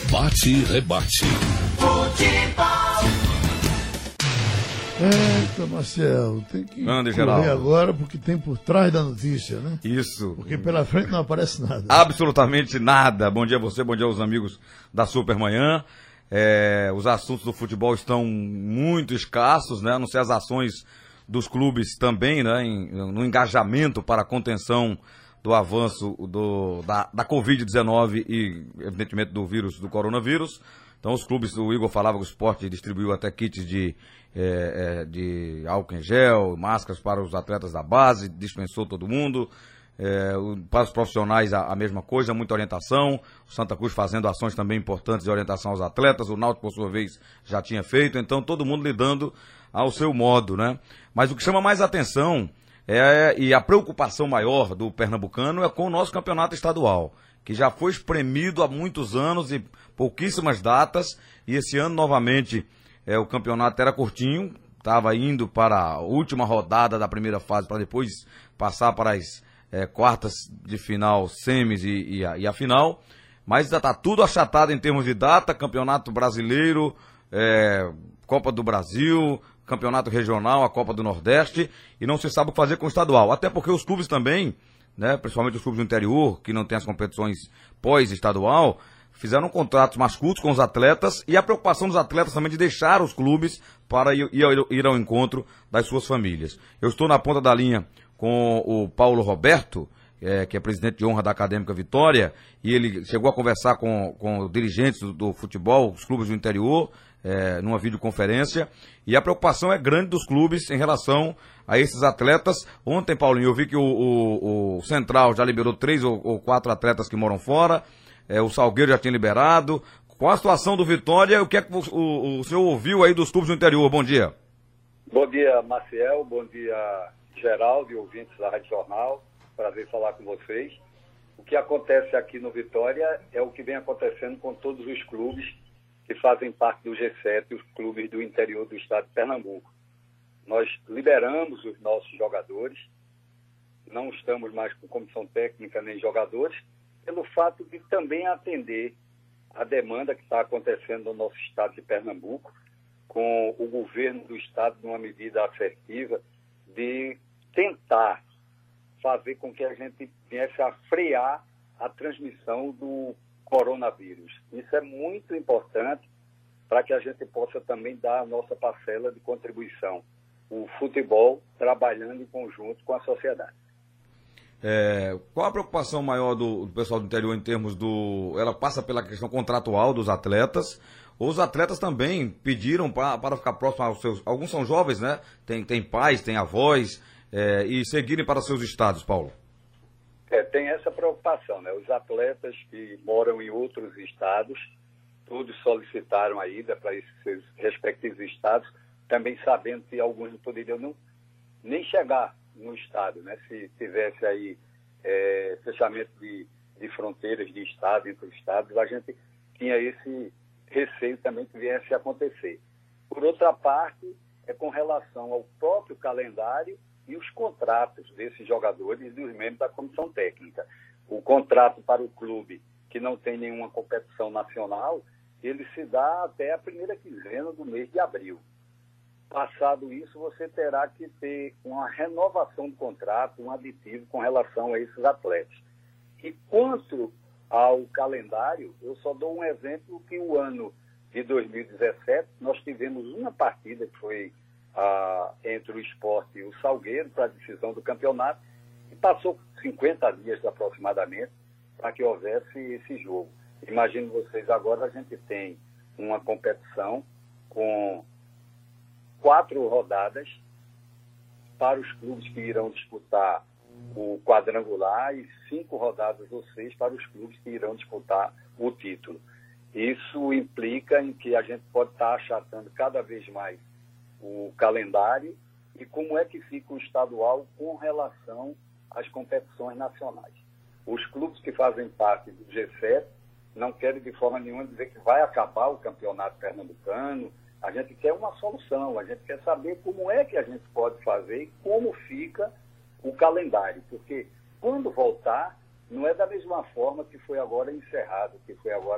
Bate e rebate. Eita, Marcelo, tem que correr agora porque tem por trás da notícia, né? Isso. Porque pela frente não aparece nada. Absolutamente nada. Bom dia a você, bom dia aos amigos da Supermanhã. Os assuntos do futebol estão muito escassos, né? A não ser as ações dos clubes também, né? No engajamento para a contenção do avanço da Covid-19 e, evidentemente, do vírus, do coronavírus. Então, os clubes, o Igor falava que o esporte distribuiu até kits de álcool em gel, máscaras para os atletas da base, dispensou todo mundo. Para os profissionais a mesma coisa, muita orientação. O Santa Cruz fazendo ações também importantes de orientação aos atletas. O Náutico, por sua vez, já tinha feito. Então, todo mundo lidando ao seu modo, né? Mas o que chama mais atenção e a preocupação maior do pernambucano é com o nosso campeonato estadual, que já foi espremido há muitos anos e pouquíssimas datas, e esse ano novamente o campeonato era curtinho, estava indo para a última rodada da primeira fase para depois passar para as quartas de final, semis e a final, mas ainda está tudo achatado em termos de data, campeonato brasileiro, Copa do Brasil, campeonato regional, a Copa do Nordeste, e não se sabe o que fazer com o estadual, até porque os clubes também, né, principalmente os clubes do interior, que não tem as competições pós-estadual, fizeram contratos mais curtos com os atletas, e a preocupação dos atletas também de deixar os clubes para ir ao encontro das suas famílias. Eu estou na ponta da linha com o Paulo Roberto, que é presidente de honra da Acadêmica Vitória, e ele chegou a conversar com dirigentes do futebol, os clubes do interior, numa videoconferência, e a preocupação é grande dos clubes em relação a esses atletas. Ontem, Paulinho, eu vi que o Central já liberou 3 ou 4 atletas que moram fora, o Salgueiro já tinha liberado. Qual a situação do Vitória? O que é que o senhor ouviu aí dos clubes do interior? Bom dia. Bom dia, Maciel. Bom dia, Geraldo e ouvintes da Rádio Jornal. Prazer falar com vocês. O que acontece aqui no Vitória é o que vem acontecendo com todos os clubes que fazem parte do G7, os clubes do interior do estado de Pernambuco. Nós liberamos os nossos jogadores, não estamos mais com comissão técnica nem jogadores, pelo fato de também atender a demanda que está acontecendo no nosso estado de Pernambuco, com o governo do estado numa medida assertiva de tentar fazer com que a gente viesse a frear a transmissão do coronavírus. Isso é muito importante para que a gente possa também dar a nossa parcela de contribuição. O futebol trabalhando em conjunto com a sociedade. Qual a preocupação maior do pessoal do interior em termos ela passa pela questão contratual dos atletas, ou os atletas também pediram para ficar próximo aos seus... Alguns são jovens, né? Tem pais, tem avós, e seguirem para seus estados, Paulo? Tem essa preocupação, né? Os atletas que moram em outros estados, todos solicitaram a ida para esses respectivos estados, também sabendo que alguns não poderiam nem chegar no estado, né? Se tivesse aí fechamento de fronteiras de estado, entre os estados, a gente tinha esse receio também que viesse a acontecer. Por outra parte, com relação ao próprio calendário e os contratos desses jogadores e dos membros da comissão técnica. O contrato para o clube que não tem nenhuma competição nacional, ele se dá até a primeira quinzena do mês de abril. Passado isso, você terá que ter uma renovação do contrato, um aditivo com relação a esses atletas. E quanto ao calendário, eu só dou um exemplo que o ano de 2017, nós tivemos uma partida que foi entre o Sport e o Salgueiro para a decisão do campeonato, e passou 50 dias aproximadamente para que houvesse esse jogo. Imaginem vocês, agora a gente tem uma competição com 4 rodadas para os clubes que irão disputar o quadrangular e 5 rodadas ou 6 para os clubes que irão disputar o título. Isso implica em que a gente pode estar achatando cada vez mais o calendário e como é que fica o estadual com relação às competições nacionais. Os clubes que fazem parte do G7 não querem de forma nenhuma dizer que vai acabar o campeonato pernambucano. A gente quer uma solução, a gente quer saber como é que a gente pode fazer e como fica o calendário, porque quando voltar, não é da mesma forma que foi agora encerrado, que foi agora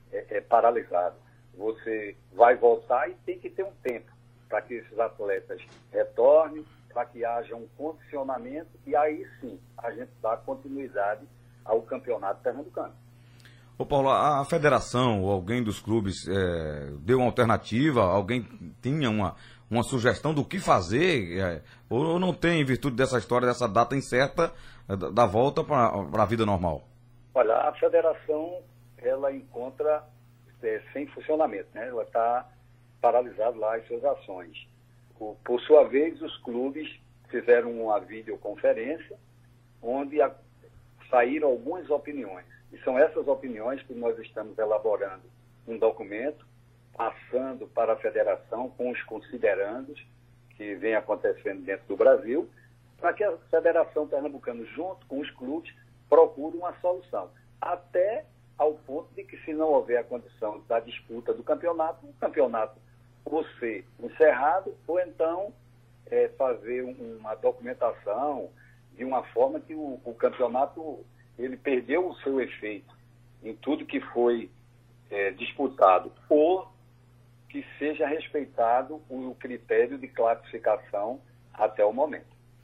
paralisado. Você vai voltar e tem que ter um tempo para que esses atletas retornem, para que haja um condicionamento e aí sim a gente dá continuidade ao campeonato pernambucano. Ô Paulo, a federação ou alguém dos clubes deu uma alternativa? Alguém tinha uma sugestão do que fazer? Ou não tem, em virtude dessa história, dessa data incerta, da volta para a vida normal? Olha, a federação, ela encontra sem funcionamento, né? Ela está paralisada lá as suas ações. Por sua vez, os clubes fizeram uma videoconferência onde saíram algumas opiniões. E são essas opiniões que nós estamos elaborando um documento, passando para a federação com os considerandos que vem acontecendo dentro do Brasil, para que a Federação Pernambucana, junto com os clubes, procure uma solução. Até ao ponto de que, se não houver a condição da disputa do campeonato, o campeonato ou ser encerrado, ou então fazer uma documentação de uma forma que o campeonato ele perdeu o seu efeito em tudo que foi disputado, ou que seja respeitado o critério de classificação até o momento.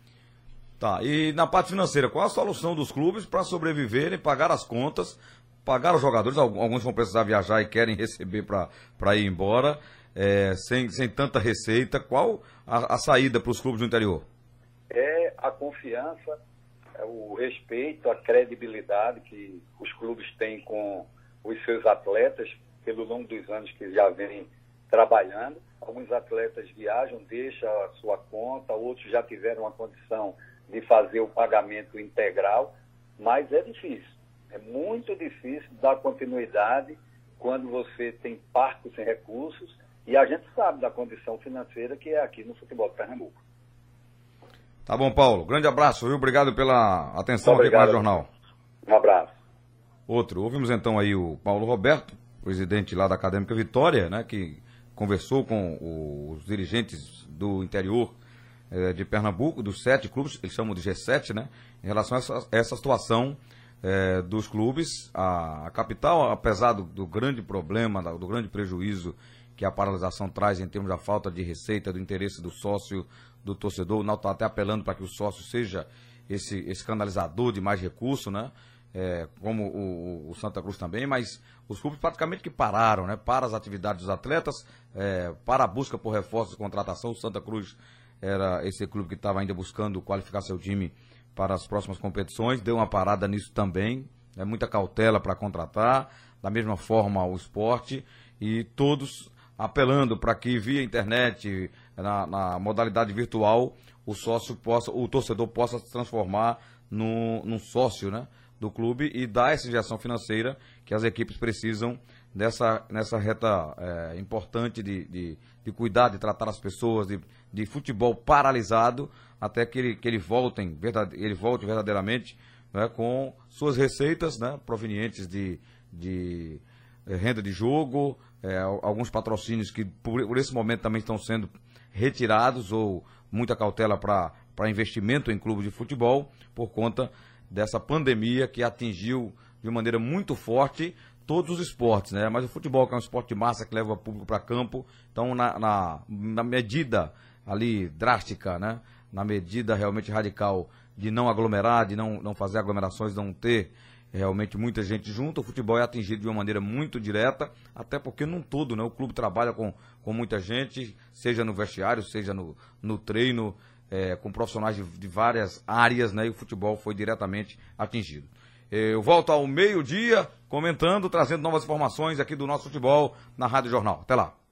Tá, e na parte financeira, qual a solução dos clubes para sobreviverem, pagar as contas, pagar os jogadores? Alguns vão precisar viajar e querem receber para ir embora, sem tanta receita. Qual a saída para os clubes do interior? É a confiança, o respeito, a credibilidade que os clubes têm com os seus atletas pelo longo dos anos que já vêm trabalhando. Alguns atletas viajam, deixam a sua conta, outros já tiveram a condição de fazer o pagamento integral, mas é difícil. É muito difícil dar continuidade quando você tem parques sem recursos, e a gente sabe da condição financeira que é aqui no futebol de Pernambuco. Tá bom, Paulo. Grande abraço, viu? Obrigado pela atenção aqui com o Jornal. Um abraço. Outro. Ouvimos então aí o Paulo Roberto, presidente lá da Acadêmica Vitória, né, que conversou com os dirigentes do interior de Pernambuco, dos 7 clubes, eles chamam de G7, né, em relação a essa situação dos clubes. A capital, apesar do grande problema, do grande prejuízo que a paralisação traz em termos da falta de receita, do interesse do sócio, do torcedor, o Náutico está até apelando para que o sócio seja esse canalizador de mais recurso, né? Como o Santa Cruz também, mas os clubes praticamente que pararam, né? Para as atividades dos atletas, para a busca por reforços e contratação. O Santa Cruz era esse clube que estava ainda buscando qualificar seu time para as próximas competições, deu uma parada nisso também, muita cautela para contratar, da mesma forma o Sport, e todos apelando para que via internet, na modalidade virtual, o torcedor possa se transformar num sócio, né, do clube e dar essa injeção financeira que as equipes precisam nessa reta importante de cuidar, de tratar as pessoas, de futebol paralisado, até que ele volte verdadeiramente, né, com suas receitas, né, provenientes de renda de jogo, alguns patrocínios que por esse momento também estão sendo retirados, ou muita cautela para investimento em clubes de futebol, por conta dessa pandemia que atingiu de maneira muito forte todos os esportes, né? Mas o futebol, que é um esporte de massa que leva o público para campo, então na medida ali drástica, né? Na medida realmente radical de não aglomerar, de não fazer aglomerações, não ter realmente muita gente junto, o futebol é atingido de uma maneira muito direta, até porque num todo, né, o clube trabalha com muita gente, seja no vestiário, seja no treino, com profissionais de várias áreas, né, e o futebol foi diretamente atingido. Eu volto ao meio-dia comentando, trazendo novas informações aqui do nosso futebol na Rádio Jornal. Até lá.